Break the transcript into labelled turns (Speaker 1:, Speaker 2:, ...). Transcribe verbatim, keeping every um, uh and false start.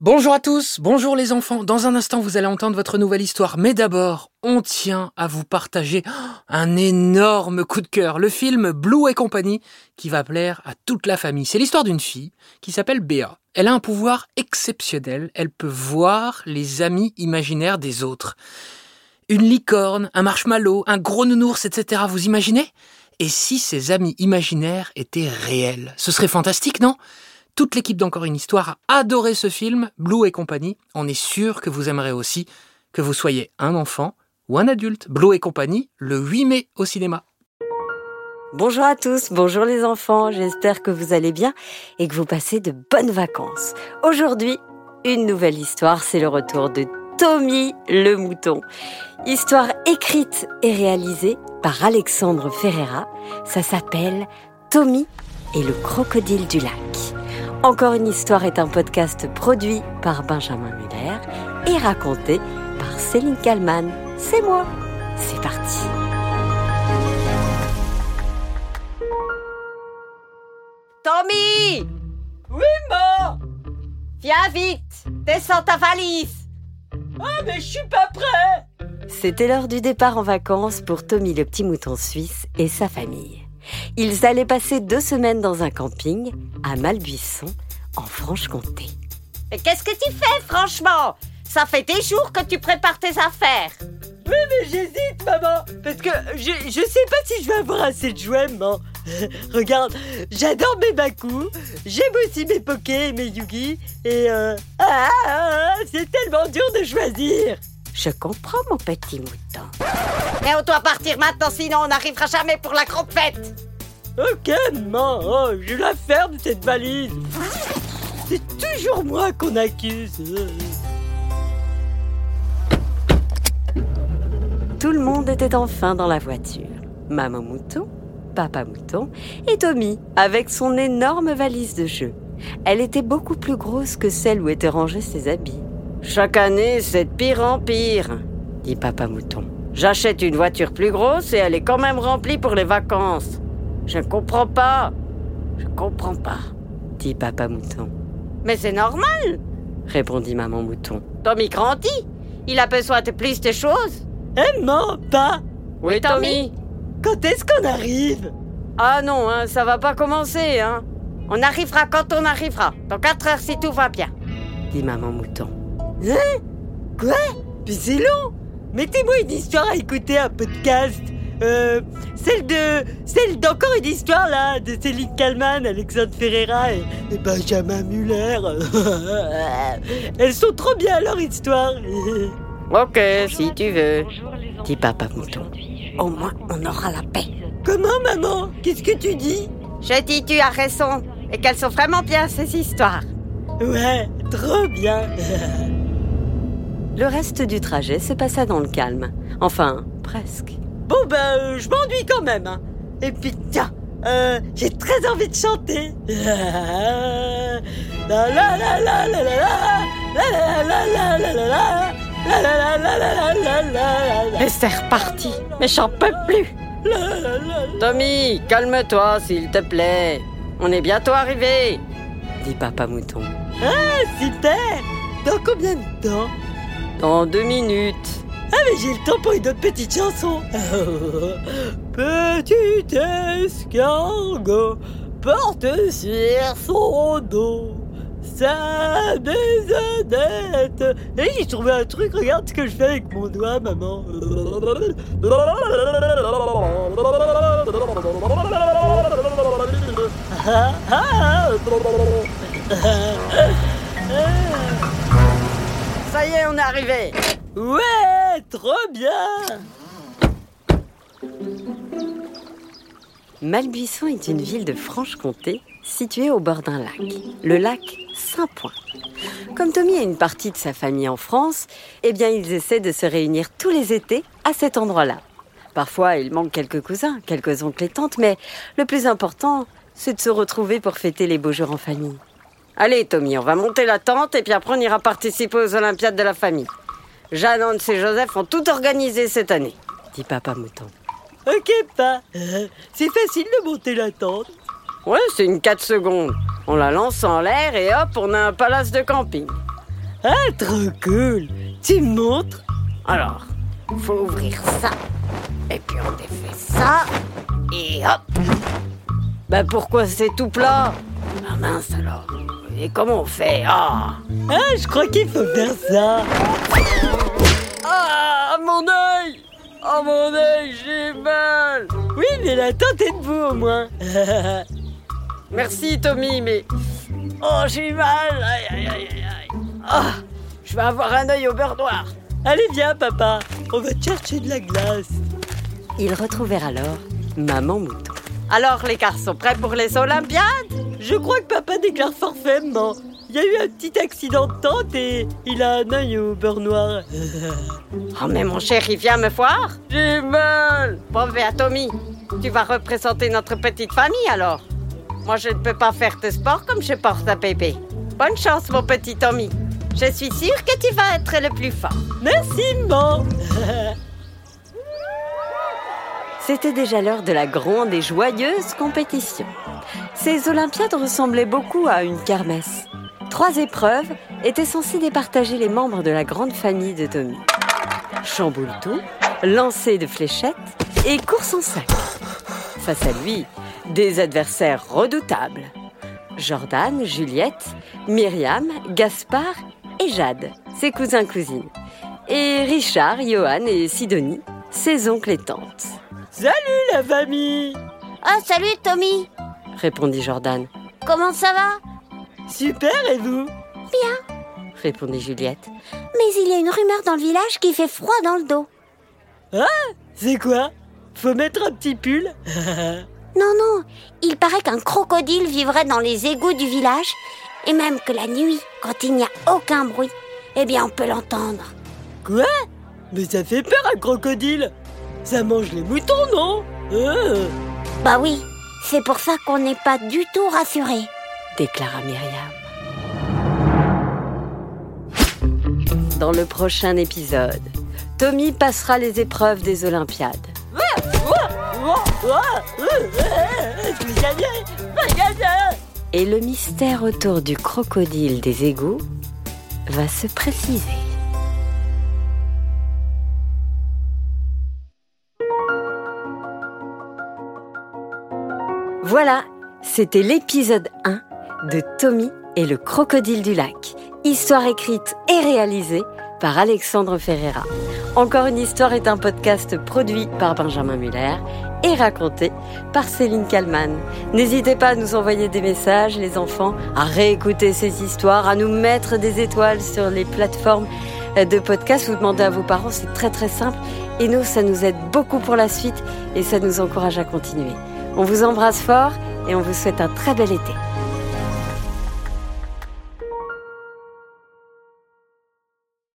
Speaker 1: Bonjour à tous, bonjour les enfants. Dans un instant, vous allez entendre votre nouvelle histoire. Mais d'abord, on tient à vous partager un énorme coup de cœur. Le film Blue et compagnie qui va plaire à toute la famille. C'est l'histoire d'une fille qui s'appelle Béa. Elle a un pouvoir exceptionnel. Elle peut voir les amis imaginaires des autres. Une licorne, un marshmallow, un gros nounours, et cetera. Vous imaginez ? Et si ces amis imaginaires étaient réels ? Ce serait fantastique, non ? Toute l'équipe d'Encore une histoire a adoré ce film, Blue et compagnie. On est sûr que vous aimerez aussi, que vous soyez un enfant ou un adulte. Blue et compagnie, le huit mai au cinéma.
Speaker 2: Bonjour à tous, bonjour les enfants, j'espère que vous allez bien et que vous passez de bonnes vacances. Aujourd'hui, une nouvelle histoire, c'est le retour de Tommy le mouton. Histoire écrite et réalisée par Alexandre Ferreira. Ça s'appelle Tommy et le crocodile du lac. Encore une histoire est un podcast produit par Benjamin Muller et raconté par Céline Kallmann. C'est moi. C'est parti.
Speaker 3: Tommy!
Speaker 4: Oui, maman!
Speaker 3: Viens vite! Descends ta valise!
Speaker 4: Ah, mais je suis pas prêt!
Speaker 2: C'était l'heure du départ en vacances pour Tommy le petit mouton suisse et sa famille. Ils allaient passer deux semaines dans un camping à Malbuisson, en Franche-Comté.
Speaker 3: Mais qu'est-ce que tu fais, franchement? Ça fait des jours que tu prépares tes affaires.
Speaker 4: Oui, mais j'hésite, maman, parce que je, je sais pas si je vais avoir assez de jouets, maman. Regarde, j'adore mes Baku, j'aime aussi mes Poké et mes Yugi, et euh, ah, ah, c'est tellement dur de choisir.
Speaker 2: Je comprends, mon petit mouton.
Speaker 3: Mais on doit partir maintenant, sinon on n'arrivera jamais pour la grande fête.
Speaker 4: Ok, maman, oh, je la ferme, cette valise. C'est toujours moi qu'on accuse.
Speaker 2: Tout le monde était enfin dans la voiture. Maman mouton, papa mouton et Tommy, avec son énorme valise de jeu. Elle était beaucoup plus grosse que celle où étaient rangés ses habits.
Speaker 5: Chaque année, c'est de pire en pire, dit papa mouton. J'achète une voiture plus grosse et elle est quand même remplie pour les vacances. Je ne comprends pas. Je comprends pas,
Speaker 2: dit papa mouton.
Speaker 3: Mais c'est normal,
Speaker 2: répondit maman mouton.
Speaker 3: Tommy grandit. Il a besoin de plus de choses.
Speaker 4: Eh, maman, pas.
Speaker 5: Oui, Tommy?
Speaker 4: Quand est-ce qu'on arrive?
Speaker 5: Ah non, hein, ça va pas commencer, hein.
Speaker 3: On arrivera quand on arrivera. Dans quatre heures si tout va bien,
Speaker 2: dit maman mouton.
Speaker 4: Hein? Quoi? Mais c'est long. Mettez-moi une histoire à écouter, un podcast. Euh, celle de... Celle d'Encore une histoire, là, de Céline Kallmann, Alexandre Ferreira et, et Benjamin Muller. Elles sont trop bien, leur histoire.
Speaker 5: Ok, si tu veux,
Speaker 2: dit papa mouton. Au moins, on aura la paix.
Speaker 4: Comment, maman? Qu'est-ce que tu dis?
Speaker 3: Je dis tu as raison. Et qu'elles sont vraiment bien, ces histoires.
Speaker 4: Ouais, trop bien.
Speaker 2: Le reste du trajet se passa dans le calme. Enfin, presque.
Speaker 4: Bon ben, euh, je m'ennuie quand même. Hein. Et puis tiens, euh, j'ai très envie de chanter. La la la la la la la la la la la la la la la la la la.
Speaker 5: Et c'est reparti. Mais j'en peux plus. Tommy, calme-toi s'il te plaît. On est bientôt arrivé,
Speaker 2: dit papa mouton.
Speaker 4: Ah, super. Dans combien de temps?
Speaker 5: Dans deux minutes.
Speaker 4: Ah, mais j'ai le temps pour une autre petite chanson. Petit escargot porte sur son dos sa maisonnette. Et j'ai trouvé un truc, regarde ce que je fais avec mon doigt, maman.
Speaker 5: Ça y est, on est arrivé.
Speaker 4: Ouais, trop bien.
Speaker 2: Malbuisson est une ville de Franche-Comté située au bord d'un lac, le lac Saint-Point. Comme Tommy a une partie de sa famille en France, eh bien ils essaient de se réunir tous les étés à cet endroit-là. Parfois, il manque quelques cousins, quelques oncles et tantes, mais le plus important, c'est de se retrouver pour fêter les beaux jours en famille.
Speaker 5: Allez, Tommy, on va monter la tente et puis après on ira participer aux Olympiades de la famille. Jeanne, Hans et Joseph ont tout organisé cette année,
Speaker 2: dit papa mouton.
Speaker 4: Ok, pas. Euh, c'est facile de monter la tente.
Speaker 5: Ouais, c'est une quatre secondes. On la lance en l'air et hop, on a un palace de camping.
Speaker 4: Ah, trop cool. Tu me montres?
Speaker 5: Alors, faut ouvrir ça, et puis on défait ça, et hop. Ben pourquoi c'est tout plat? Ah mince alors. Et comment on fait? Ah,
Speaker 4: Ah, je crois qu'il faut faire ça.
Speaker 5: ah mon œil! Oh mon œil, j'ai mal!
Speaker 4: Oui, mais la tente est debout au moins.
Speaker 5: Merci Tommy, mais... Oh, j'ai mal! Aïe, aïe, aïe, aïe, aïe. Ah, je vais avoir un œil au beurre noir.
Speaker 4: Allez, viens, papa. On va te chercher de la glace.
Speaker 2: Ils retrouvèrent alors Maman Mouton.
Speaker 5: Alors les garçons, prêts pour les Olympiades?
Speaker 4: Je crois que papa déclare forfait, maman. Il y a eu un petit accident de tente et il a un œil au beurre noir.
Speaker 5: Oh mais mon chéri, viens me voir. J'ai mal. Bon ben Tommy, tu vas représenter notre petite famille alors. Moi je ne peux pas faire de sport comme je porte un bébé. Bonne chance mon petit Tommy. Je suis sûre que tu vas être le plus fort.
Speaker 4: Merci, maman.
Speaker 2: C'était déjà l'heure de la grande et joyeuse compétition. Ces Olympiades ressemblaient beaucoup à une kermesse. Trois épreuves étaient censées départager les membres de la grande famille de Tommy. Chamboule-tout, lancer de fléchettes et course en sac. Face à lui, des adversaires redoutables. Jordan, Juliette, Myriam, Gaspard et Jade, ses cousins-cousines. Et Richard, Johan et Sidonie, ses oncles et tantes.
Speaker 4: Salut la famille.
Speaker 3: Ah, salut Tommy.
Speaker 2: Répondit Jordan.
Speaker 3: Comment ça va?
Speaker 4: Super, et vous?
Speaker 2: Répondit Juliette.
Speaker 3: Mais il y a une rumeur dans le village qui fait froid dans le dos.
Speaker 4: C'est quoi? Faut mettre un petit pull?
Speaker 3: Non, non, il paraît qu'un crocodile vivrait dans les égouts du village et même que la nuit, quand il n'y a aucun bruit, eh bien on peut l'entendre.
Speaker 4: Quoi? Mais ça fait peur un crocodile. Ça mange les moutons, non? euh.
Speaker 3: Bah oui, c'est pour ça qu'on n'est pas du tout rassurés.
Speaker 2: Déclara Myriam. Dans le prochain épisode, Tommy passera les épreuves des Olympiades.
Speaker 4: Je vais gagner. Je vais gagner.
Speaker 2: Et le mystère autour du crocodile des égouts va se préciser. Voilà, c'était l'épisode un de Tommy et le crocodile du lac. Histoire écrite et réalisée par Alexandre Ferreira. Encore une histoire est un podcast produit par Benjamin Muller et raconté par Céline Kallmann. N'hésitez pas à nous envoyer des messages, les enfants, à réécouter ces histoires, à nous mettre des étoiles sur les plateformes de podcast. Vous demandez à vos parents, c'est très très simple. Et nous, ça nous aide beaucoup pour la suite et ça nous encourage à continuer. On vous embrasse fort et on vous souhaite un très bel été.